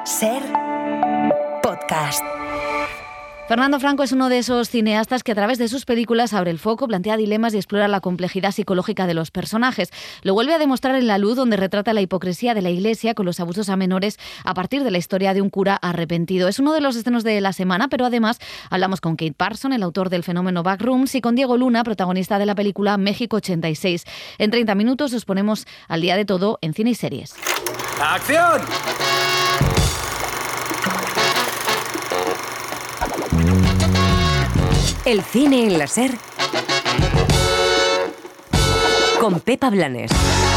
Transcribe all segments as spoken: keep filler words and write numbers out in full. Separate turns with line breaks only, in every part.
Ser podcast.
Fernando Franco es uno de esos cineastas que a través de sus películas abre el foco, plantea dilemas y explora la complejidad psicológica de los personajes. Lo vuelve a demostrar en La Luz, donde retrata la hipocresía de la Iglesia con los abusos a menores a partir de la historia de un cura arrepentido. Es uno de los estrenos de la semana, pero además hablamos con Kate Parson, el autor del fenómeno Backrooms, y con Diego Luna, protagonista de la película México ochenta y seis. En treinta minutos os ponemos al día de todo en cine y series.
¡Acción!
El cine en la Ser con Pepa Blanes.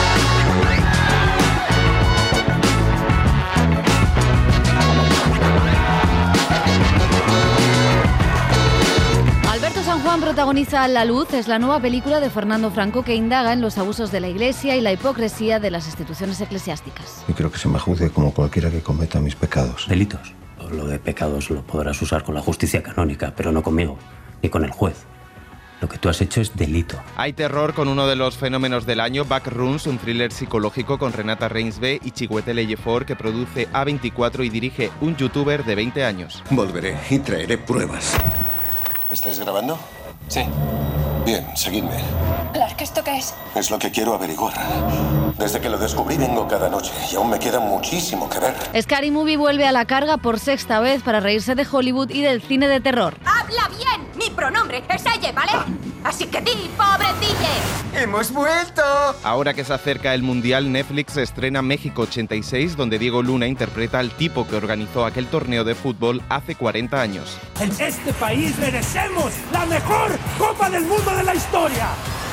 Alberto San Juan protagoniza La Luz. Es la nueva película de Fernando Franco que indaga en los abusos de la Iglesia y la hipocresía de las instituciones eclesiásticas.
Y creo que se me juzgue como cualquiera que cometa mis pecados.
Delitos. Lo de pecados lo podrás usar con la justicia canónica, pero no conmigo, ni con el juez. Lo que tú has hecho es delito.
Hay terror con uno de los fenómenos del año, Backrooms, un thriller psicológico con Renata Reinsve y Chiwetel Ejiofor que produce A veinticuatro y dirige un youtuber de veinte años.
Volveré y traeré pruebas.
¿Estáis grabando?
Sí.
Bien, seguidme.
Clark, ¿esto qué es?
Es lo que quiero averiguar. Desde que lo descubrí vengo cada noche y aún me queda muchísimo que ver.
Scary Movie vuelve a la carga por sexta vez para reírse de Hollywood y del cine de terror.
¡Habla bien! Mi pronombre es ella, ¿vale? Así que di, pobre D J.
¡Hemos vuelto!
Ahora que se acerca el Mundial, Netflix estrena México ochenta y seis, donde Diego Luna interpreta al tipo que organizó aquel torneo de fútbol hace cuarenta años.
En este país merecemos la mejor Copa del Mundo de la historia.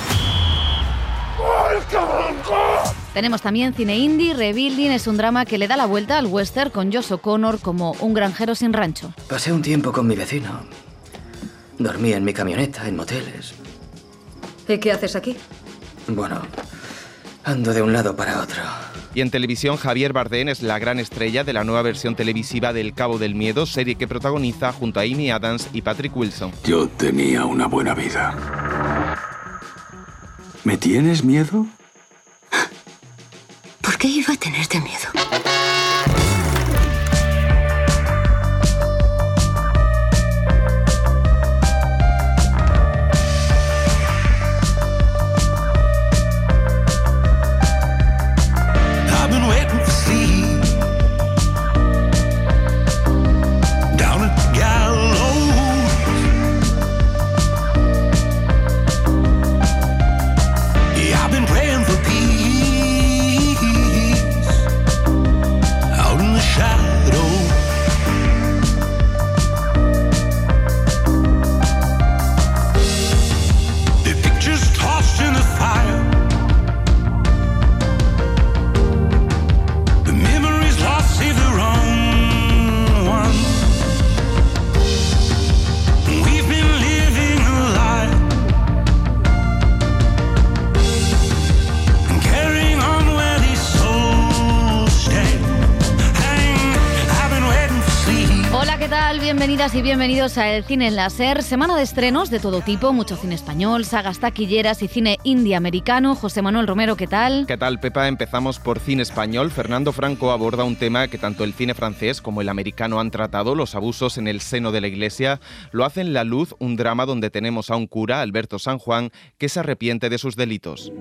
Tenemos también cine indie. Rebuilding es un drama que le da la vuelta al western con Josh O'Connor como un granjero sin rancho.
Pasé un tiempo con mi vecino. Dormí en mi camioneta, en moteles.
¿Y qué haces aquí?
Bueno, ando de un lado para otro.
Y en televisión, Javier Bardem es la gran estrella de la nueva versión televisiva del Cabo del Miedo, serie que protagoniza junto a Amy Adams y Patrick Wilson.
Yo tenía una buena vida. ¿Me tienes miedo?
¿Por qué iba a tenerte miedo?
Bienvenidas y bienvenidos a El Cine en la Ser, semana de estrenos de todo tipo, mucho cine español, sagas taquilleras y cine indie americano. José Manuel Romero, ¿qué tal?
¿Qué tal, Pepa? Empezamos por cine español. Fernando Franco aborda un tema que tanto el cine francés como el americano han tratado, los abusos en el seno de la Iglesia. Lo hace en La Luz, un drama donde tenemos a un cura, Alberto San Juan, que se arrepiente de sus delitos.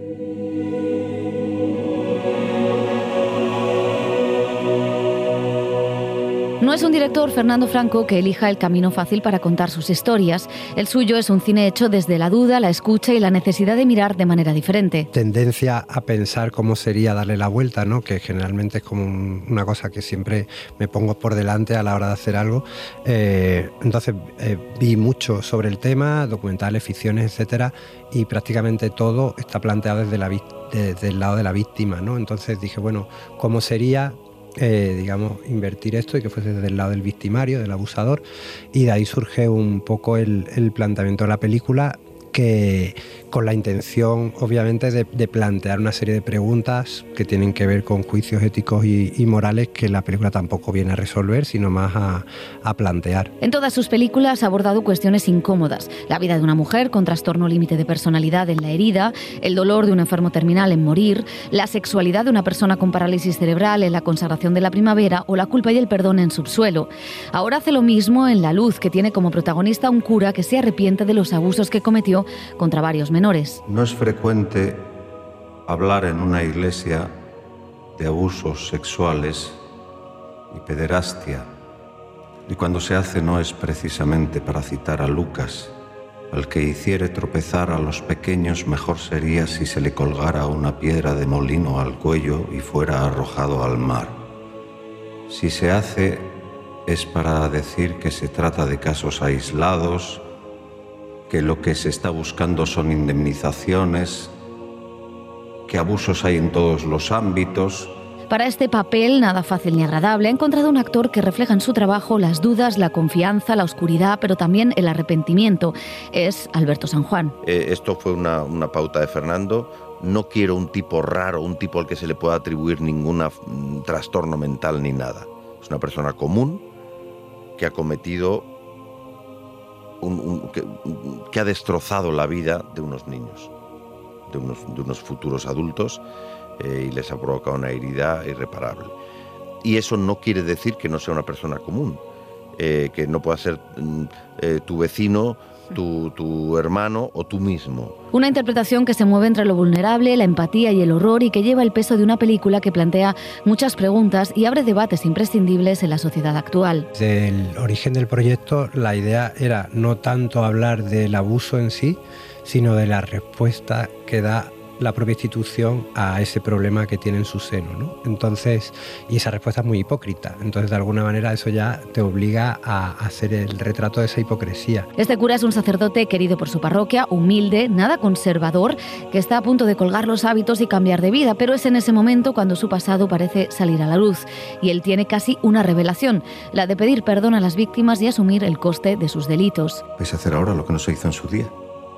No es un director, Fernando Franco, que elija el camino fácil para contar sus historias. El suyo es un cine hecho desde la duda, la escucha y la necesidad de mirar de manera diferente.
Tendencia a pensar cómo sería darle la vuelta, ¿no? Que generalmente es como un, una cosa que siempre me pongo por delante a la hora de hacer algo. Eh, entonces eh, vi mucho sobre el tema, documentales, ficciones, etcétera, y prácticamente todo está planteado desde, la, desde el lado de la víctima, ¿no? Entonces dije, bueno, ¿cómo sería Eh, digamos, invertir esto y que fuese desde el lado del victimario, del abusador? Y de ahí surge un poco el, el planteamiento de la película, que con la intención, obviamente, de, de plantear una serie de preguntas que tienen que ver con juicios éticos y, y morales que la película tampoco viene a resolver, sino más a, a plantear.
En todas sus películas ha abordado cuestiones incómodas: la vida de una mujer con trastorno límite de personalidad en La herida, el dolor de un enfermo terminal en Morir, la sexualidad de una persona con parálisis cerebral en La consagración de la primavera o la culpa y el perdón en Subsuelo. Ahora hace lo mismo en La luz, que tiene como protagonista un cura que se arrepiente de los abusos que cometió contra varios menores.
No es frecuente hablar en una iglesia de abusos sexuales y pederastia, y cuando se hace no es precisamente para citar a Lucas: al que hiciere tropezar a los pequeños, mejor sería si se le colgara una piedra de molino al cuello y fuera arrojado al mar. Si se hace es para decir que se trata de casos aislados, que lo que se está buscando son indemnizaciones, que abusos hay en todos los ámbitos.
Para este papel, nada fácil ni agradable, ha encontrado un actor que refleja en su trabajo las dudas, la confianza, la oscuridad, pero también el arrepentimiento. Es Alberto San Juan.
Eh, esto fue una, una pauta de Fernando. No quiero un tipo raro, un tipo al que se le pueda atribuir ningún trastorno mental ni nada. Es una persona común que ha cometido Un, un, que, un, que ha destrozado la vida de unos niños, de unos, de unos futuros adultos, eh, y les ha provocado una herida irreparable. Y eso no quiere decir que no sea una persona común, eh, que no pueda ser eh, tu vecino, tu, tu hermano o tú mismo.
Una interpretación que se mueve entre lo vulnerable, la empatía y el horror, y que lleva el peso de una película que plantea muchas preguntas y abre debates imprescindibles en la sociedad actual.
Desde el origen del proyecto, la idea era no tanto hablar del abuso en sí, sino de la respuesta que da la propia institución a ese problema que tiene en su seno, ¿no? Entonces, y esa respuesta es muy hipócrita. Entonces, de alguna manera, eso ya te obliga a hacer el retrato de esa hipocresía.
Este cura es un sacerdote querido por su parroquia, humilde, nada conservador, que está a punto de colgar los hábitos y cambiar de vida, pero es en ese momento cuando su pasado parece salir a la luz. Y él tiene casi una revelación, la de pedir perdón a las víctimas y asumir el coste de sus delitos.
¿Vais a hacer ahora lo que no se hizo en su día?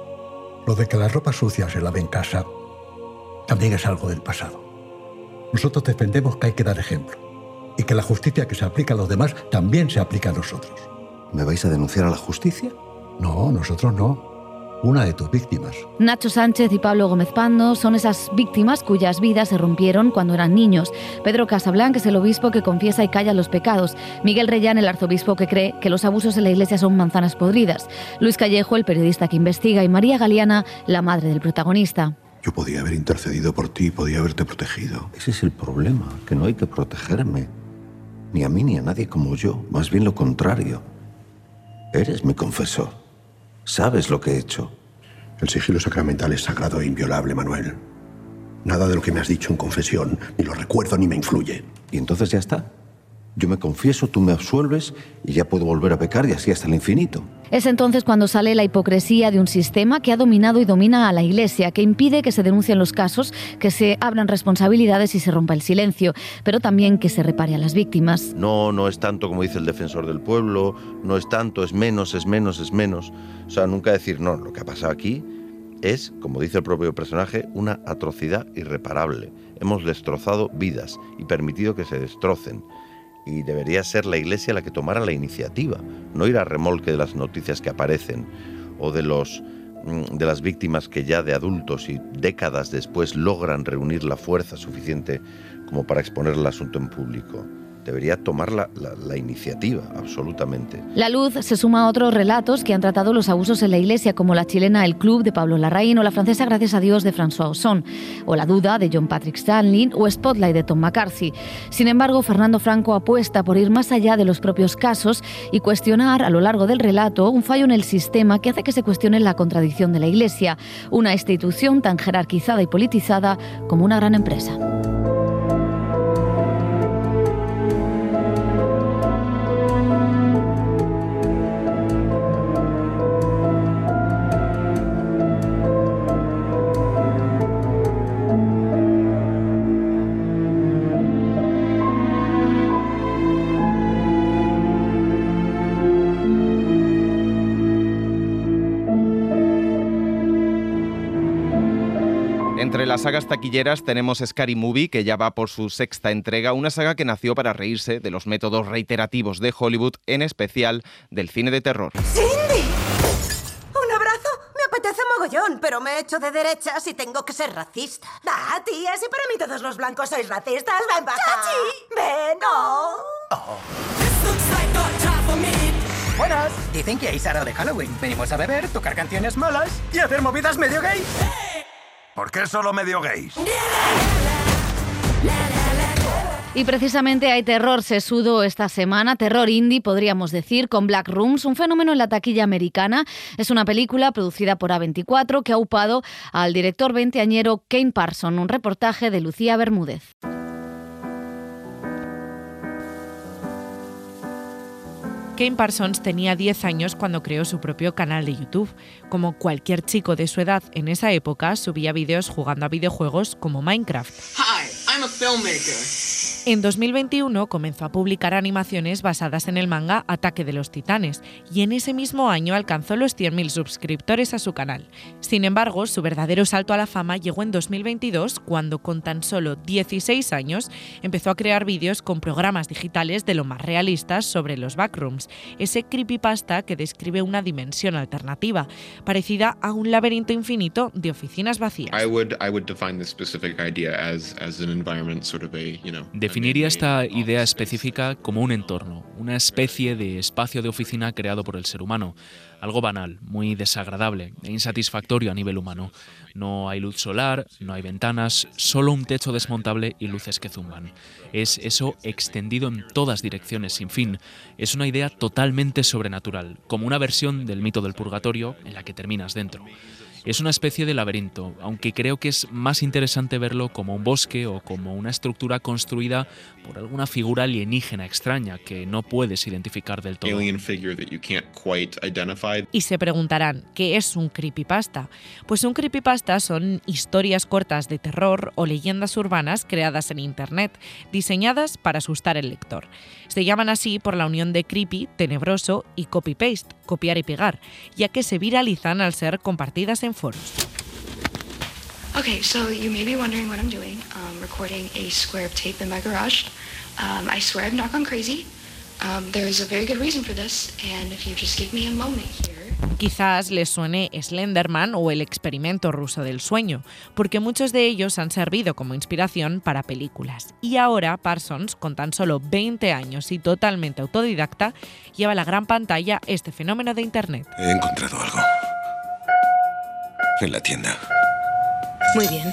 Lo de que la ropa sucia se lave en casa también es algo del pasado. Nosotros defendemos que hay que dar ejemplo y que la justicia que se aplica a los demás también se aplica a nosotros.
¿Me vais a denunciar a la justicia?
No, nosotros no. Una de tus víctimas.
Nacho Sánchez y Pablo Gómez Pando son esas víctimas cuyas vidas se rompieron cuando eran niños. Pedro Casablanc es el obispo que confiesa y calla los pecados. Miguel Reyán, el arzobispo que cree que los abusos en la iglesia son manzanas podridas. Luis Callejo, el periodista que investiga, y María Galeana, la madre del protagonista.
Yo podía haber intercedido por ti, podía haberte protegido. Ese es el problema, que no hay que protegerme. Ni a mí ni a nadie como yo, más bien lo contrario. Eres mi confesor. Sabes lo que he hecho.
El sigilo sacramental es sagrado e inviolable, Manuel. Nada de lo que me has dicho en confesión, ni lo recuerdo ni me influye.
¿Y entonces ya está? Yo me confieso, tú me absuelves y ya puedo volver a pecar y así hasta el infinito.
Es entonces cuando sale la hipocresía de un sistema que ha dominado y domina a la Iglesia, que impide que se denuncien los casos, que se abran responsabilidades y se rompa el silencio, pero también que se repare a las víctimas.
No, no es tanto como dice el defensor del pueblo, no es tanto, es menos, es menos, es menos. O sea, nunca decir, no, lo que ha pasado aquí es, como dice el propio personaje, una atrocidad irreparable. Hemos destrozado vidas y permitido que se destrocen. Y debería ser la Iglesia la que tomara la iniciativa, no ir a remolque de las noticias que aparecen o de, los, de las víctimas que ya de adultos y décadas después logran reunir la fuerza suficiente como para exponer el asunto en público. Debería tomar la, la, la iniciativa, absolutamente.
La Luz se suma a otros relatos que han tratado los abusos en la Iglesia, como la chilena El Club de Pablo Larraín o la francesa Gracias a Dios de François Ozon, o La Duda de John Patrick Shanley o Spotlight de Tom McCarthy. Sin embargo, Fernando Franco apuesta por ir más allá de los propios casos y cuestionar a lo largo del relato un fallo en el sistema que hace que se cuestione la contradicción de la Iglesia, una institución tan jerarquizada y politizada como una gran empresa.
las sagas taquilleras tenemos Scary Movie, que ya va por su sexta entrega, una saga que nació para reírse de los métodos reiterativos de Hollywood, en especial del cine de terror.
¡Cindy! ¿Un abrazo? Me apetece mogollón, pero me he hecho de derechas y tengo que ser racista.
Ah, tía, si para mí todos los blancos sois racistas, ven para acá.
¡Chachi!
¡Ven!
No.
Oh.
Buenas. Dicen que hay Sara de Halloween. Venimos a beber, tocar canciones malas y hacer movidas medio gay.
¿Por qué solo medio gays?
Y precisamente hay terror sesudo esta semana, terror indie podríamos decir, con Black Rooms, un fenómeno en la taquilla americana. Es una película producida por A veinticuatro que ha upado al director veinteañero Kane Parsons, un reportaje de Lucía Bermúdez.
Kane Parsons tenía diez años cuando creó su propio canal de YouTube. Como cualquier chico de su edad en esa época, subía vídeos jugando a videojuegos como Minecraft.
Hi, I'm a filmmaker.
En dos mil veintiuno comenzó a publicar animaciones basadas en el manga Ataque de los Titanes y en ese mismo año alcanzó los cien mil suscriptores a su canal. Sin embargo, su verdadero salto a la fama llegó en dos mil veintidós cuando con tan solo dieciséis años empezó a crear vídeos con programas digitales de lo más realistas sobre los backrooms, ese creepypasta que describe una dimensión alternativa, parecida a un laberinto infinito de oficinas vacías.
I would, I would define this specific idea as, as an environment, sort of a, you know,
Definiría esta idea específica como un entorno, una especie de espacio de oficina creado por el ser humano. Algo banal, muy desagradable e insatisfactorio a nivel humano. No hay luz solar, no hay ventanas, solo un techo desmontable y luces que zumban. Es eso extendido en todas direcciones sin fin. Es una idea totalmente sobrenatural, como una versión del mito del purgatorio en la que terminas dentro. Es una especie de laberinto, aunque creo que es más interesante verlo como un bosque o como una estructura construida por alguna figura alienígena extraña que no puedes identificar del todo.
Alien figure that you can't quite identify.
Y se preguntarán, ¿qué es un creepypasta? Pues un creepypasta son historias cortas de terror o leyendas urbanas creadas en Internet, diseñadas para asustar al lector. Se llaman así por la unión de creepy, tenebroso, y copy-paste, copiar y pegar, ya que se viralizan al ser compartidas en foros.
Okay, so you may be wondering what I'm doing. Um, recording a square of tape in my garage. Um, I swear I've not gone crazy. Um, there's a very good reason for this, and if you just give me a moment here.
Quizás les suene Slenderman o el experimento ruso del sueño, porque muchos de ellos han servido como inspiración para películas. Y ahora Parsons, con tan solo veinte años y totalmente autodidacta, lleva a la gran pantalla este fenómeno de Internet.
He encontrado algo. En la tienda.
Muy bien.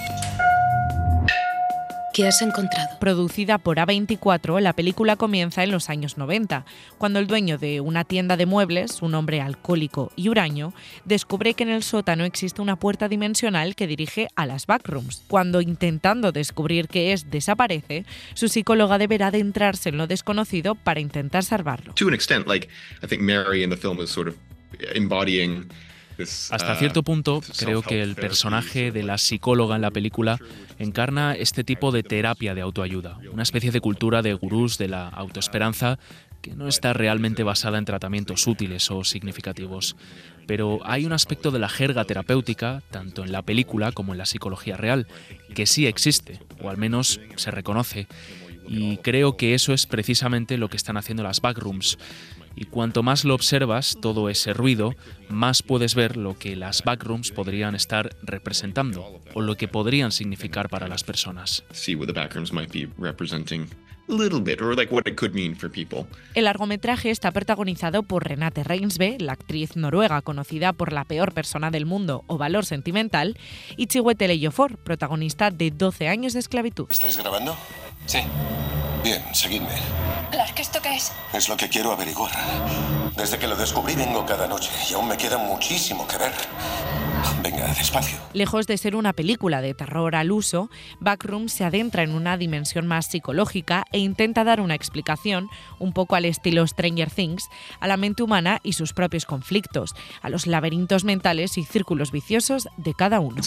¿Qué has encontrado?
Producida por A veinticuatro, la película comienza en los años noventa, cuando el dueño de una tienda de muebles, un hombre alcohólico y huraño, descubre que en el sótano existe una puerta dimensional que dirige a las backrooms. Cuando, intentando descubrir qué es, desaparece, su psicóloga deberá adentrarse en lo desconocido para intentar salvarlo.
To an extent, like I think Mary in the film is sort of embodying.
Hasta cierto punto, creo que el personaje de la psicóloga en la película encarna este tipo de terapia de autoayuda, una especie de cultura de gurús de la autoesperanza que no está realmente basada en tratamientos útiles o significativos. Pero hay un aspecto de la jerga terapéutica, tanto en la película como en la psicología real, que sí existe, o al menos se reconoce. Y creo que eso es precisamente lo que están haciendo las backrooms. Y cuanto más lo observas, todo ese ruido, más puedes ver lo que las backrooms podrían estar representando o lo que podrían significar para las personas.
See what the backrooms might be representing a little bit, or like what it could mean for people.
El largometraje está protagonizado por Renate Reinsve, la actriz noruega conocida por La peor persona del mundo o Valor sentimental, y Chiwetel Ejiofor, protagonista de doce años de esclavitud.
¿Estáis grabando?
Sí.
Bien, seguidme.
Clark, ¿esto qué es?
Es lo que quiero averiguar. Desde que lo descubrí vengo cada noche y aún me queda muchísimo que ver. Venga, despacio.
Lejos de ser una película de terror al uso, Backrooms se adentra en una dimensión más psicológica e intenta dar una explicación, un poco al estilo Stranger Things, a la mente humana y sus propios conflictos, a los laberintos mentales y círculos viciosos de cada uno.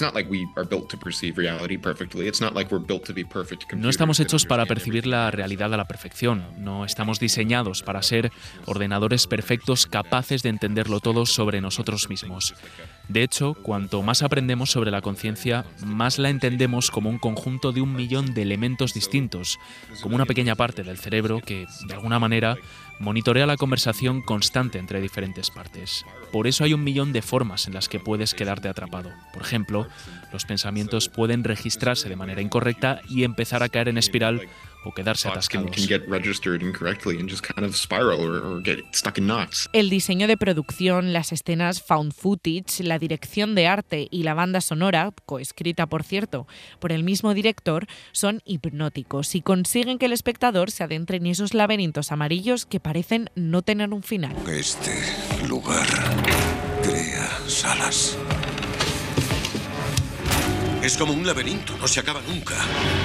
No estamos hechos para percibir la realidad a la perfección, no estamos diseñados para ser ordenadores perfectos capaces de entenderlo todo sobre nosotros mismos. De hecho, cuanto más aprendemos sobre la conciencia, más la entendemos como un conjunto de un millón de elementos distintos, como una pequeña parte del cerebro que, de alguna manera, monitorea la conversación constante entre diferentes partes. Por eso hay un millón de formas en las que puedes quedarte atrapado. Por ejemplo, los pensamientos pueden registrarse de manera incorrecta y empezar a caer en espiral o quedarse atascados.
El diseño de producción, las escenas found footage, la dirección de arte y la banda sonora, coescrita por cierto por el mismo director, son hipnóticos y consiguen que el espectador se adentre en esos laberintos amarillos que parecen no tener un final.
Este lugar crea salas. Es como un laberinto, no se acaba nunca.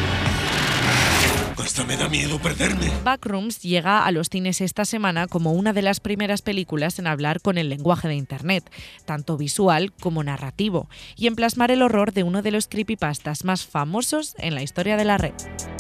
Hasta me da miedo perderme.
Backrooms llega a los cines esta semana como una de las primeras películas en hablar con el lenguaje de Internet, tanto visual como narrativo, y en plasmar el horror de uno de los creepypastas más famosos en la historia de la red.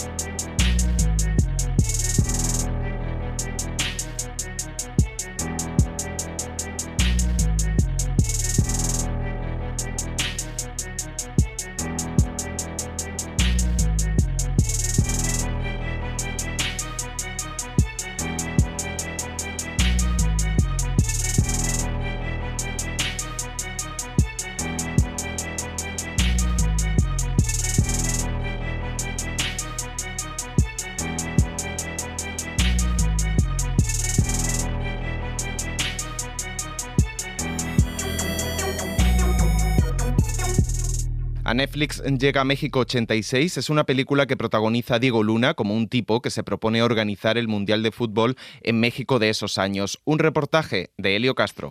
A Netflix llega México ochenta y seis, es una película que protagoniza Diego Luna como un tipo que se propone organizar el Mundial de Fútbol en México de esos años. Un reportaje de Helio Castro.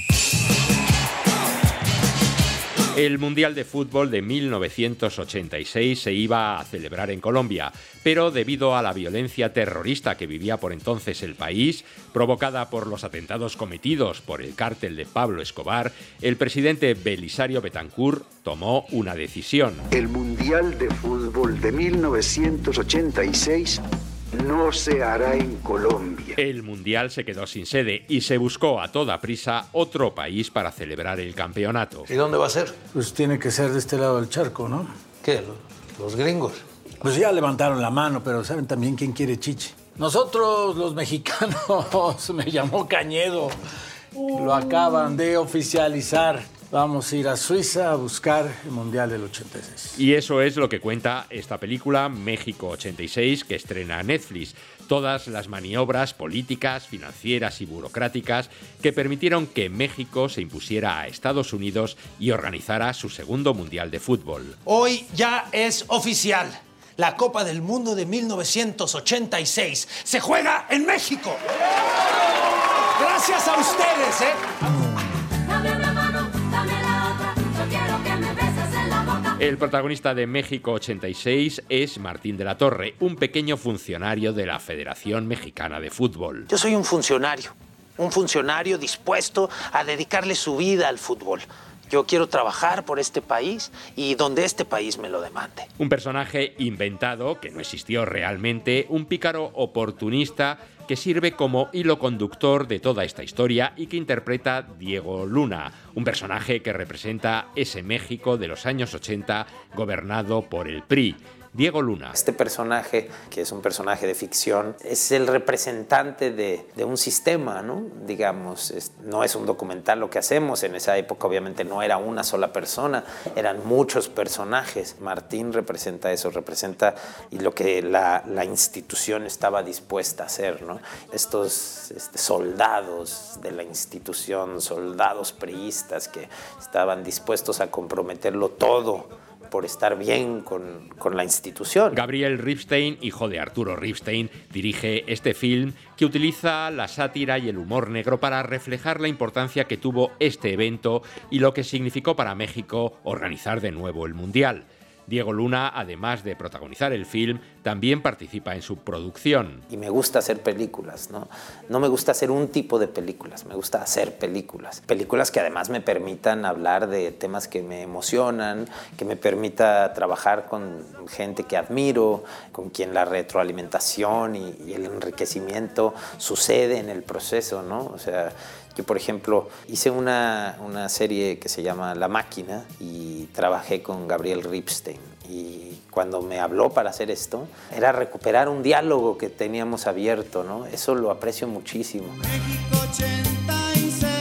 El Mundial de Fútbol de mil novecientos ochenta y seis se iba a celebrar en Colombia, pero debido a la violencia terrorista que vivía por entonces el país, provocada por los atentados cometidos por el cártel de Pablo Escobar, el presidente Belisario Betancur tomó una decisión.
El Mundial de Fútbol de mil novecientos ochenta y seis no se hará en Colombia.
El Mundial se quedó sin sede y se buscó a toda prisa otro país para celebrar el campeonato.
¿Y dónde va a ser? Pues tiene que ser de este lado del charco, ¿no? ¿Qué? ¿Los gringos? Pues ya levantaron la mano, pero ¿saben también quién quiere chichi? Nosotros, los mexicanos, me llamó Cañedo. Lo acaban de oficializar. Vamos a ir a Suiza a buscar el Mundial del ochenta y seis.
Y eso es lo que cuenta esta película, México ochenta y seis, que estrena Netflix. Todas las maniobras políticas, financieras y burocráticas que permitieron que México se impusiera a Estados Unidos y organizara su segundo Mundial de Fútbol.
Hoy ya es oficial. La Copa del Mundo de mil novecientos ochenta y seis se juega en México. Gracias a ustedes, ¿eh?
El protagonista de México ochenta y seis es Martín de la Torre, un pequeño funcionario de la Federación Mexicana de Fútbol.
Yo soy un funcionario, un funcionario dispuesto a dedicarle su vida al fútbol. Yo quiero trabajar por este país y donde este país me lo demande.
Un personaje inventado, que no existió realmente, un pícaro oportunista que sirve como hilo conductor de toda esta historia y que interpreta Diego Luna, un personaje que representa ese México de los años ochenta gobernado por el P R I. Diego Luna.
Este personaje, que es un personaje de ficción, es el representante de, de un sistema, ¿no? Digamos, es, no es un documental lo que hacemos. En esa época obviamente no era una sola persona, eran muchos personajes. Martín representa eso, representa y lo que la, la institución estaba dispuesta a hacer, ¿no? Estos este, soldados de la institución, soldados priistas que estaban dispuestos a comprometerlo todo por estar bien con, con la institución.
Gabriel Ripstein, hijo de Arturo Ripstein, dirige este film que utiliza la sátira y el humor negro para reflejar la importancia que tuvo este evento y lo que significó para México organizar de nuevo el Mundial. Diego Luna, además de protagonizar el film, también participa en su producción.
Y me gusta hacer películas, ¿no? No me gusta hacer un tipo de películas, me gusta hacer películas. Películas que además me permitan hablar de temas que me emocionan, que me permita trabajar con gente que admiro, con quien la retroalimentación y, y el enriquecimiento sucede en el proceso, ¿no? O sea, Yo, por ejemplo, hice una, una serie que se llama La Máquina y trabajé con Gabriel Ripstein. Y cuando me habló para hacer esto, era recuperar un diálogo que teníamos abierto, ¿no? Eso lo aprecio muchísimo.
México ochenta y seis,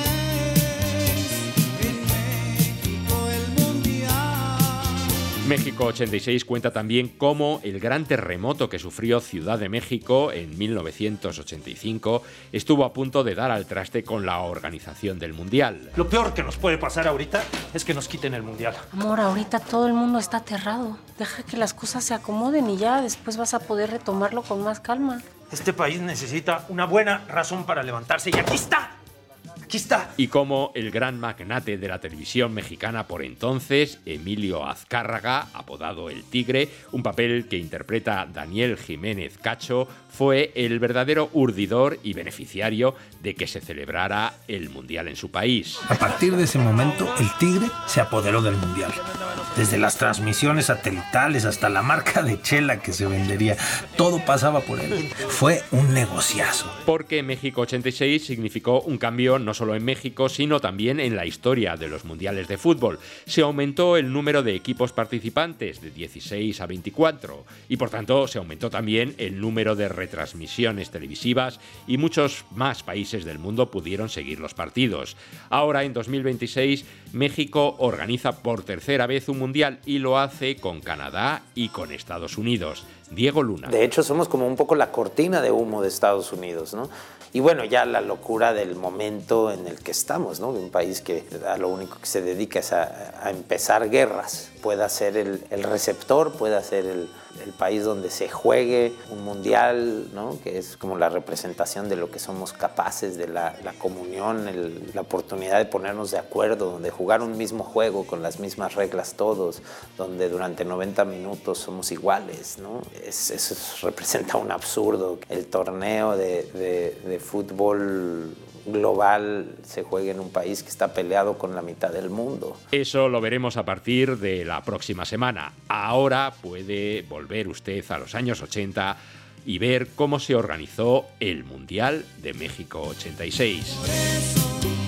en México el Mundial.
México ochenta y seis cuenta también cómo el gran terremoto que sufrió Ciudad de México en mil novecientos ochenta y cinco estuvo a punto de dar al traste con la organización del Mundial.
Lo peor que nos puede pasar ahorita es que nos quiten el Mundial.
Amor, ahorita todo el mundo está aterrado. Deja que las cosas se acomoden y ya después vas a poder retomarlo con más calma.
Este país necesita una buena razón para levantarse y aquí está. Aquí está.
Y como el gran magnate de la televisión mexicana por entonces, Emilio Azcárraga, apodado El Tigre, un papel que interpreta Daniel Jiménez Cacho, fue el verdadero urdidor y beneficiario de que se celebrara el Mundial en su país.
A partir de ese momento, el Tigre se apoderó del Mundial. Desde las transmisiones satelitales hasta la marca de chela que se vendería, todo pasaba por él. Fue un negociazo.
Porque México ochenta y seis significó un cambio no solo en México, sino también en la historia de los mundiales de fútbol. Se aumentó el número de equipos participantes de dieciséis a veinticuatro y por tanto se aumentó también el número de retransmisiones televisivas y muchos más países del mundo pudieron seguir los partidos. Ahora, en dos mil veintiséis, México organiza por tercera vez un mundial y lo hace con Canadá y con Estados Unidos. Diego Luna.
De hecho, somos como un poco la cortina de humo de Estados Unidos, ¿no? Y bueno, ya la locura del momento en el que estamos, ¿no? Un país que a lo único que se dedica es a, a empezar guerras. Pueda ser el, el receptor, pueda ser el, el país donde se juegue un mundial, ¿no? Que es como la representación de lo que somos capaces, de la, la comunión, el, la oportunidad de ponernos de acuerdo, de jugar un mismo juego con las mismas reglas todos, donde durante noventa minutos somos iguales, ¿no? Es, eso representa un absurdo. El torneo de, de, de fútbol global se juega en un país que está peleado con la mitad del mundo.
Eso lo veremos a partir de la próxima semana. Ahora puede volver usted a los años ochenta y ver cómo se organizó el Mundial de México ochenta y seis.
Por eso,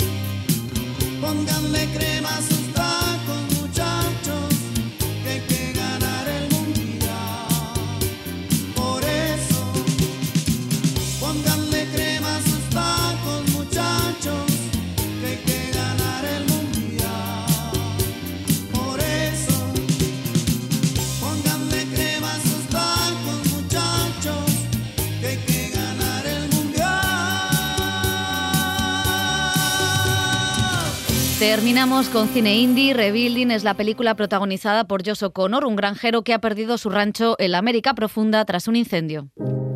pónganle crema a sus tacos, muchachos, que hay que ganar el Mundial. Por eso, pónganle crema a sus tacos, muchachos, que hay que ganar el Mundial. Por eso, pónganle crema a sus tacos, muchachos, que hay que ganar el Mundial.
Terminamos con cine indie. Rebuilding es la película protagonizada por Josh O'Connor, un granjero que ha perdido su rancho en la América profunda tras un incendio.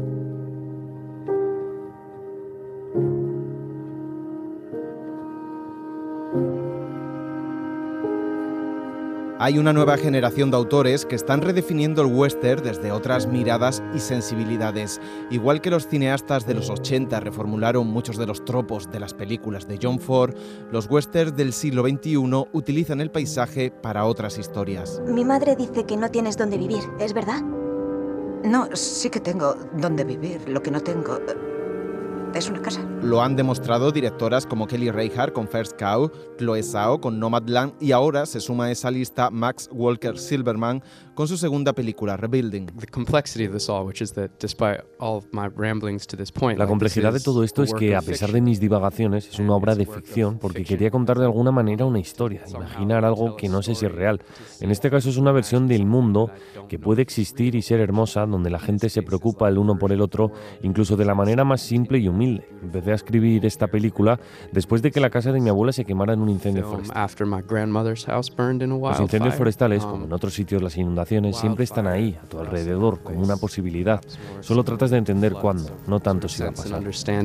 Hay una nueva generación de autores que están redefiniendo el western desde otras miradas y sensibilidades. Igual que los cineastas de los ochenta reformularon muchos de los tropos de las películas de John Ford, los westerns del siglo veintiuno utilizan el paisaje para otras historias.
Mi madre dice que no tienes dónde vivir, ¿es verdad?
No, sí que tengo dónde vivir. Lo que no tengo es una casa.
Lo han demostrado directoras como Kelly Reichardt con First Cow, Chloe Zhao con Nomadland y ahora se suma a esa lista Max Walker Silverman con su segunda película, Rebuilding.
La complejidad de todo esto es que, a pesar de mis divagaciones, es una obra de ficción porque quería contar de alguna manera una historia, imaginar algo que no sé si es real. En este caso es una versión del mundo que puede existir y ser hermosa, donde la gente se preocupa el uno por el otro, incluso de la manera más simple y humilde. Empecé a escribir esta película después de que la casa de mi abuela se quemara en un incendio forestal. Los incendios forestales, como en otros sitios las inundaciones, siempre están ahí, a tu alrededor, como una posibilidad. Solo tratas de entender cuándo, no tanto si va a pasar.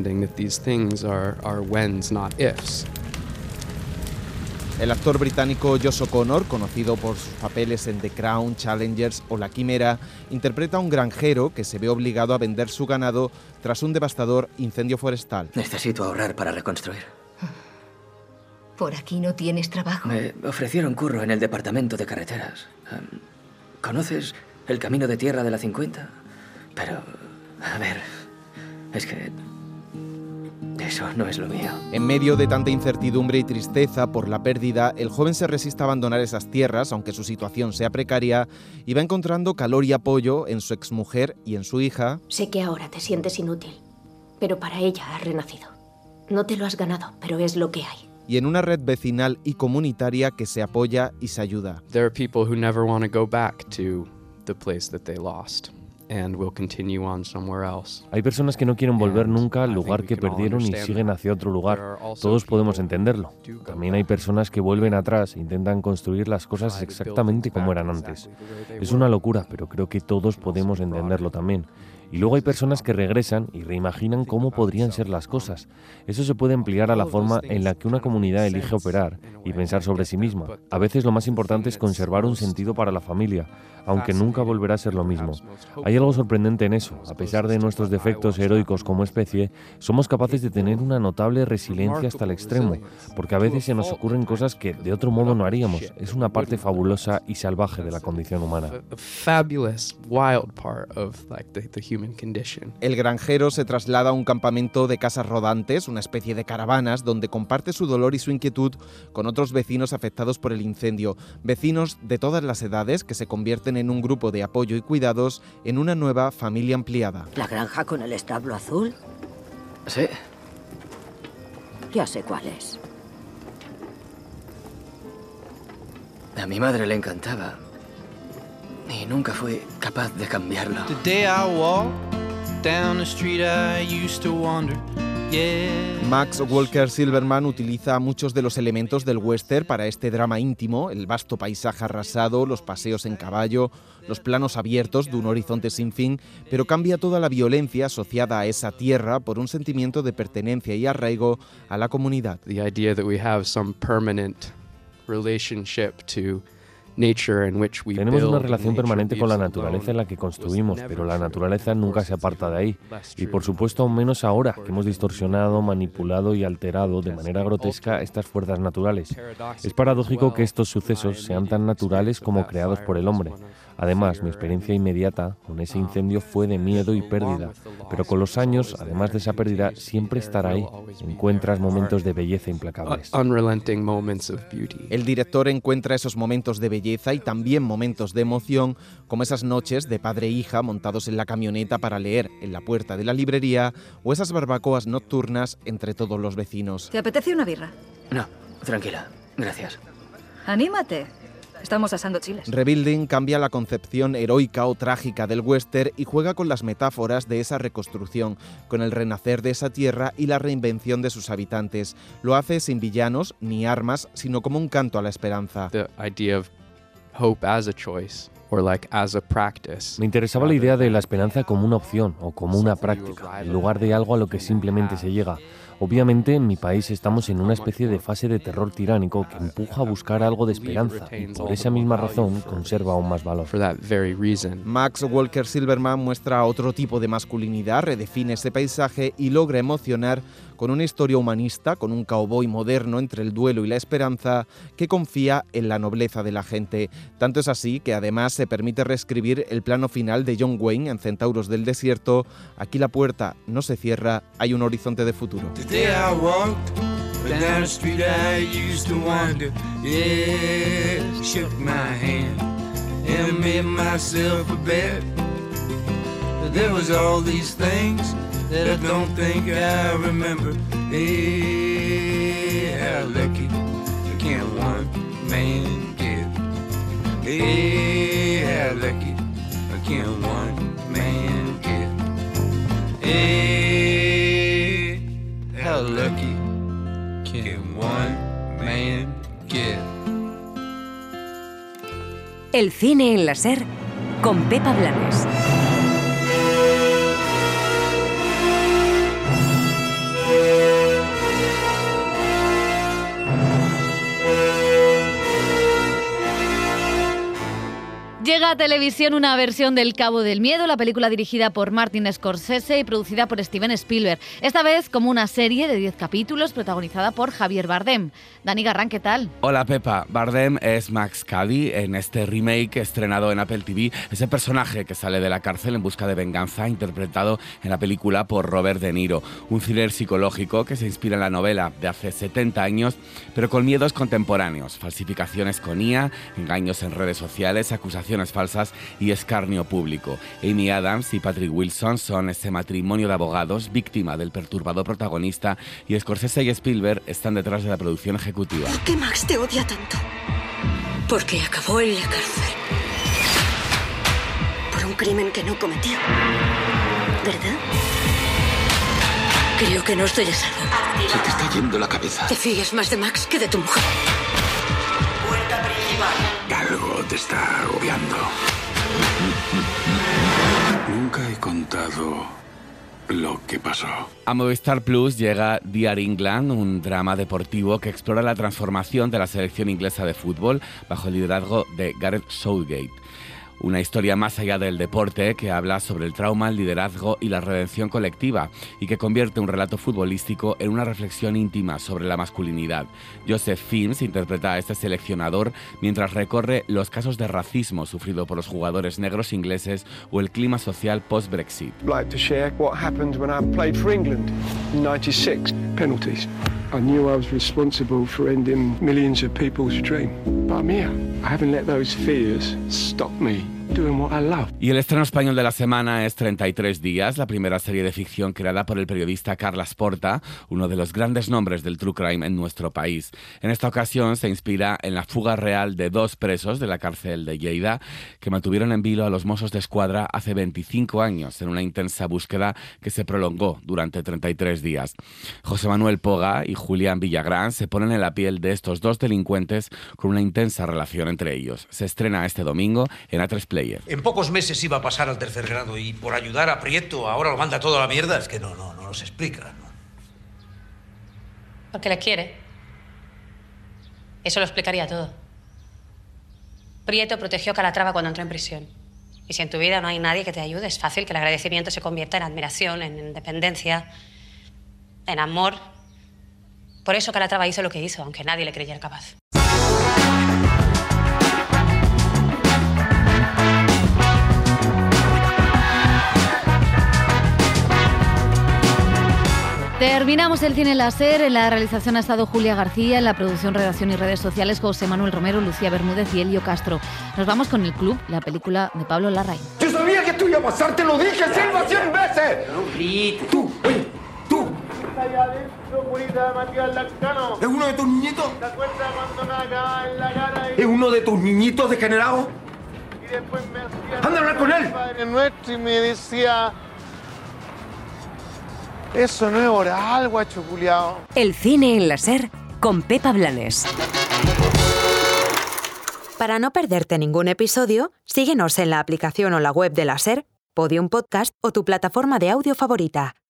El actor británico Josh O'Connor, conocido por sus papeles en The Crown, Challengers o La Quimera, interpreta a un granjero que se ve obligado a vender su ganado tras un devastador incendio forestal.
Necesito ahorrar para reconstruir.
¿Por aquí no tienes trabajo?
Me ofrecieron curro en el departamento de carreteras. ¿Conoces el camino de tierra de la cincuenta? Pero, a ver, es que Eso no es lo mío.
En medio de tanta incertidumbre y tristeza por la pérdida, el joven se resiste a abandonar esas tierras, aunque su situación sea precaria, y va encontrando calor y apoyo en su exmujer y en su hija.
Sé que ahora te sientes inútil, pero para ella has renacido. No te lo has ganado, pero es lo que hay.
Y en una red vecinal y comunitaria que se apoya y se ayuda.
There are people who never want to go back to the place that they lost. And will continue on somewhere else.
Hay personas que no quieren volver nunca al lugar que perdieron y siguen hacia otro lugar. Todos podemos entenderlo. También hay personas que vuelven atrás e intentan construir las cosas exactamente como eran antes. Es una locura, pero creo que todos podemos entenderlo también. Y luego hay personas que regresan y reimaginan cómo podrían ser las cosas. Eso se puede ampliar a la forma en la que una comunidad elige operar y pensar sobre sí misma. A veces lo más importante es conservar un sentido para la familia, aunque nunca volverá a ser lo mismo. Hay algo sorprendente en eso. A pesar de nuestros defectos heroicos como especie, somos capaces de tener una notable resiliencia hasta el extremo, porque a veces se nos ocurren cosas que de otro modo no haríamos. Es una parte fabulosa y salvaje de la condición humana.
El granjero se traslada a un campamento de casas rodantes, una especie de caravanas, donde comparte su dolor y su inquietud con otros vecinos afectados por el incendio. Vecinos de todas las edades que se convierten en un grupo de apoyo y cuidados en una nueva familia ampliada.
¿La granja con el establo azul?
Sí.
Ya sé cuál es.
A mi madre le encantaba. Y nunca fui capaz de cambiarlo.
The day I walked down the street I used to wander. Yeah.
Max Walker Silverman utiliza muchos de los elementos del western para este drama íntimo: el vasto paisaje arrasado, los paseos en caballo, los planos abiertos de un horizonte sin fin, pero cambia toda la violencia asociada a esa tierra por un sentimiento de pertenencia y arraigo a la comunidad.
The idea that we have some permanent relationship to nature in which we
Tenemos
build,
una relación
nature
permanente con la
leaves
naturaleza en la que
alone,
construimos,
was
pero la
never
naturaleza
true.
nunca se aparta de ahí. Y por supuesto aún menos ahora, que hemos distorsionado, manipulado y alterado de manera grotesca estas fuerzas naturales. Es paradójico que estos sucesos sean tan naturales como creados por el hombre. Además, mi experiencia inmediata con ese incendio fue de miedo y pérdida, pero con los años, además de esa pérdida, siempre estará ahí. Encuentras momentos de belleza implacables.
Unrelenting moments of beauty.
El director encuentra esos momentos de belleza y también momentos de emoción, como esas noches de padre e hija montados en la camioneta para leer en la puerta de la librería, o esas barbacoas nocturnas entre todos los vecinos.
¿Te apetece una birra?
No, tranquila, gracias.
Anímate. Estamos asando chiles.
Rebuilding cambia la concepción heroica o trágica del western y juega con las metáforas de esa reconstrucción, con el renacer de esa tierra y la reinvención de sus habitantes. Lo hace sin villanos ni armas, sino como un canto a la esperanza.
The idea of hope as a choice. Or like as a practice.
Me interesaba la idea de la esperanza como una opción o como una práctica, en lugar de algo a lo que simplemente se llega. Obviamente, en mi país estamos en una especie de fase de terror tiránico que empuja a buscar algo de esperanza y por esa misma razón conserva aún más valor.
Max Walker Silverman muestra otro tipo de masculinidad, redefine ese paisaje y logra emocionar con una historia humanista, con un cowboy moderno entre el duelo y la esperanza que confía en la nobleza de la gente. Tanto es así que además se permite reescribir el plano final de John Wayne en Centauros del Desierto. Aquí la puerta no se cierra, hay un horizonte de futuro.
Today I walked down the street I used to wander. Yeah, shook my hand and made myself a bet. There was all these things that I don't think I remember. Hey, how lucky can one man get? Hey, how lucky can one man get? Hey, how lucky can one man get?
El cine en la SER con Pepa Blanes.
Llega a televisión una versión del Cabo del Miedo, la película dirigida por Martin Scorsese y producida por Steven Spielberg. Esta vez como una serie de diez capítulos protagonizada por Javier Bardem. Dani Garrán, ¿qué tal?
Hola Pepa, Bardem es Max Cady en este remake estrenado en Apple T V. Ese personaje que sale de la cárcel en busca de venganza, interpretado en la película por Robert De Niro. Un thriller psicológico que se inspira en la novela de hace setenta años, pero con miedos contemporáneos, falsificaciones con I A, engaños en redes sociales, acusaciones falsas y escarnio público. Amy Adams y Patrick Wilson son ese matrimonio de abogados víctima del perturbador protagonista y Scorsese y Spielberg están detrás de la producción ejecutiva.
¿Por qué Max te odia tanto? Porque acabó en la cárcel. Por un crimen que no cometió. ¿Verdad? Creo que no estoy a salvo.
Se te está yendo la cabeza.
Te fíes más de Max que de tu mujer.
Puerta principal. Algo te está agobiando. Nunca he contado lo que pasó.
A Movistar Plus llega Dear England, un drama deportivo que explora la transformación de la selección inglesa de fútbol bajo el liderazgo de Gareth Southgate. Una historia más allá del deporte que habla sobre el trauma, el liderazgo y la redención colectiva y que convierte un relato futbolístico en una reflexión íntima sobre la masculinidad. Joseph Fiennes interpreta a este seleccionador mientras recorre los casos de racismo sufrido por los jugadores negros ingleses o el clima social post-Brexit.
I'd like to share what happened when I played for England in ninety-six. Penalties. I knew I was responsible for ending millions of people's dream. But I'm here. I haven't let those fears stop me doing what I love.
Y el estreno español de la semana es treinta y tres días, la primera serie de ficción creada por el periodista Carles Porta, uno de los grandes nombres del true crime en nuestro país. En esta ocasión se inspira en la fuga real de dos presos de la cárcel de Lleida que mantuvieron en vilo a los Mossos de Escuadra hace veinticinco años en una intensa búsqueda que se prolongó durante treinta y tres días. José Manuel Poga y Julián Villagrán se ponen en la piel de estos dos delincuentes con una intensa relación entre ellos. Se estrena este domingo en A tres Player.
En pocos meses iba a pasar al tercer grado y por ayudar a Prieto ahora lo manda todo a la mierda. Es que no, no, no nos explica, ¿no?
Porque le quiere. Eso lo explicaría todo. Prieto protegió a Calatrava cuando entró en prisión. Y si en tu vida no hay nadie que te ayude, es fácil que el agradecimiento se convierta en admiración, en dependencia, en amor. Por eso Calatrava hizo lo que hizo, aunque nadie le creyera capaz.
Terminamos el cine láser. En la realización ha estado Julia García, en la producción, redacción y redes sociales José Manuel Romero, Lucía Bermúdez y Elio Castro. Nos vamos con El Club, la película de Pablo Larraín.
Yo sabía que tú ibas a pasar, te lo dije, Silva, cien veces. Tú, oye, tú. ¿Es uno de tus niñitos? ¿Es uno de tus niñitos degenerados? ¡Anda a hablar con él!
Padre nuestro, y me decía... Eso no es oral, guacho culiao.
El cine en la SER con Pepa Blanes.
Para no perderte ningún episodio, síguenos en la aplicación o la web de la SER, Podium Podcast o tu plataforma de audio favorita.